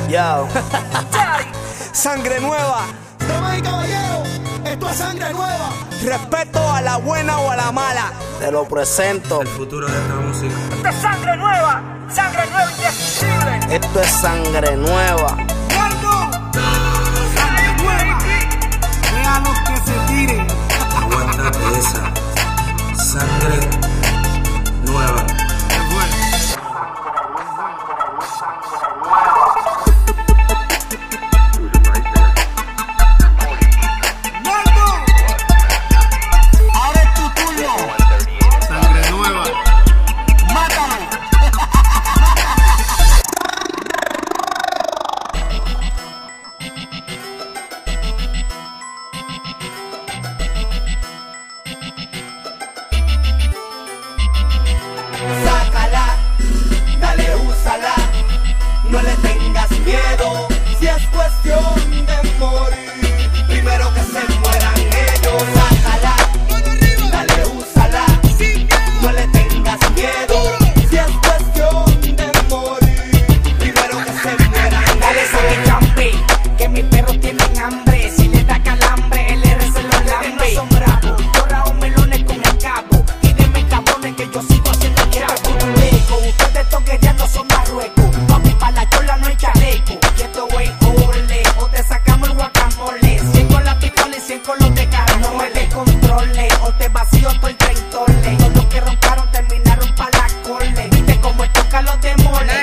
Yo. Sangre nueva. Damas y caballeros, esto es sangre nueva. Respeto a la buena o a la mala. Te lo presento. El futuro de esta música. Esto es sangre nueva indescriptible. Esto es sangre nueva. Sangre nueva. Vean los que se tiren. Aguántate esa. Sangre nueva. Ahora es tu turno. Sangre nueva. Mátalo. Sácala, dale, úsala, no le tengas miedo, si es cuestión de morir, primero que se mueran ellos. Sácala, dale, úsala, no le tengas miedo, si es cuestión de morir, primero que se mueran ellos. Dale saque champi, que mis perros tienen hambre. Si le da calambre, el R se lo lambe. Son bravos, yo melones con el cabo. Tírenme cabrones que yo sigo haciendo chavo. Leco, ustedes toqueteando son Marruecos. Papi, pa' la chola no hay chaleco. Y esto wey, ole, o te sacamos el guacamole. 100 con la pistola y 100 con los de carro. No me descontrole, o te vacío todo el treintole. Todos los que roncaron terminaron pa' la cole. Viste como el toca los demole.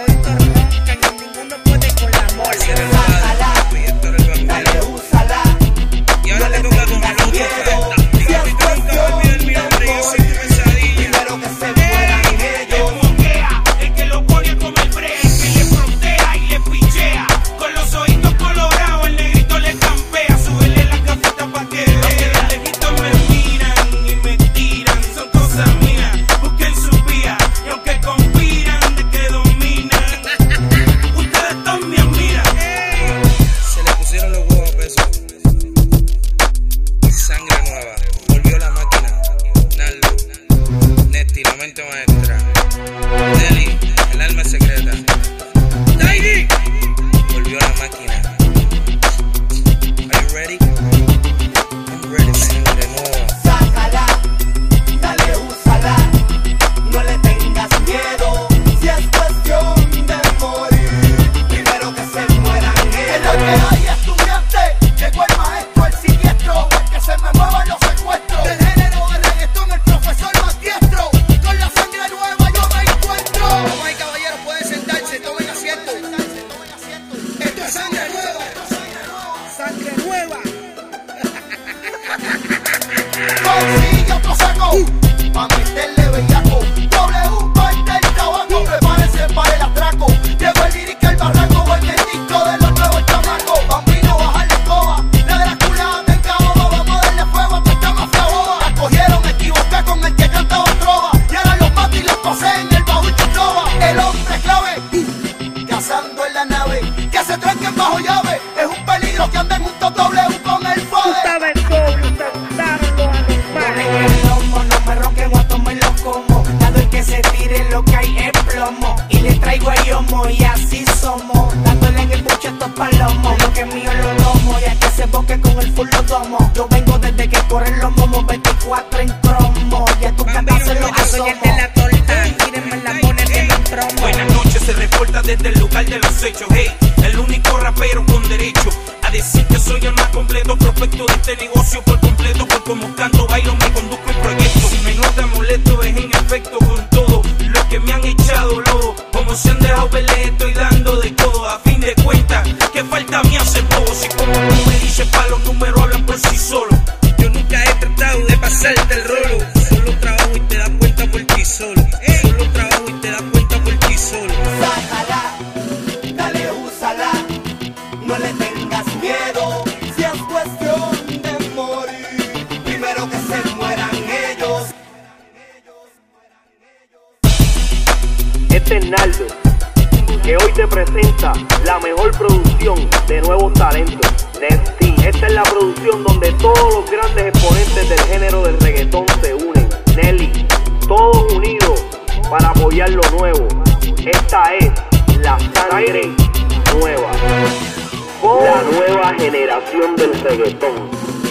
Dale, úsala, Y ahora le toca con el otro. si es cuestión de morir, primero que se mueran ellos. El que lo pone como el break, que le frontea y le pichea. Con los ojitos colorados, el negrito le campea. Súbele la cafeta pa' que vea. Los lejitos me miran y me tiran, son cosas mías. Busquen su vía y aunque conspiran de que dominan, ustedes todos me admiran. Se le pusieron los huevos a peso. Sangre nueva. Volvió la máquina. Naldo. Nesti, la mente maestra. Nelly, el alma secreta. Tidy. Volvió la máquina. Are you ready? I'm ready. Sangre nueva. Sácala, dale, úsala, no le tengas miedo, si es cuestión de morir, primero que se mueran ellos. En lo que hay estudiante, llegó el maestro, el siniestro, el que se me muevan los secuestros. Del género de reggaetón, el profesor más diestro, con la sangre nueva yo me encuentro. Damas y caballeros, pueden sentarse, tomen asiento. Esto es sangre nueva. Sangre nueva. Consigue otro saco, pa' meterle bellaco. W parte el tabaco, prepárense para el atraco. Llegó el lírica el barranco, en el disco de los nuevos chamacos. Bambino, bajar la escoba, la Drácula de cabo. Vamos a darle fuego a esta mafia boba. La cogieron equivocada con el que cantaba trova. Y ahora los mata y los poseen el baúl Chuchova. El hombre clave, cazando en la nave. Que se tranquen bajo llave, es un peligro que anden juntos W con el poder. No me roquen o me lo como. Dado el que se tire lo que hay es plomo. Y le traigo a yomo y así somos. Dándole en el buche a estos palomos. Lo que es mío lo tomo y a que se boque con el full lo tomo. Yo vengo desde que corren los momos 24 en cromo. Y a tu casa se lo asomo. Buenas noches, se reporta desde el lugar de los hechos. Hey, el único rapero con derecho a decir que soy el más completo prospecto de este negocio por completo. Por como canto, bailo, me conduzco el proyecto. Si me nota molesto es en efecto con todo lo que me han echado lodo. Como se han dejado ver, les estoy dando de todo. A fin de cuentas, que falta me hace bobo. Si como tú me dices, pa' los números hablan por sí solos. Yo nunca he tratado de pasarte el rolo. Solo trabajo y te das cuenta por ti solo. Solo trabajo y te das cuenta por ti solo. Sácala, dale, úsala, no le tengas miedo, si es cuestión de morir, primero que se mueran ellos. Este es Naldo, que hoy te presenta la mejor producción de nuevos talentos. Nesti, esta es la producción donde todos los grandes exponentes del género del reggaetón se unen. Nelly, todos unidos para apoyar lo nuevo. Esta es la sangre nueva. nación del reggaetón.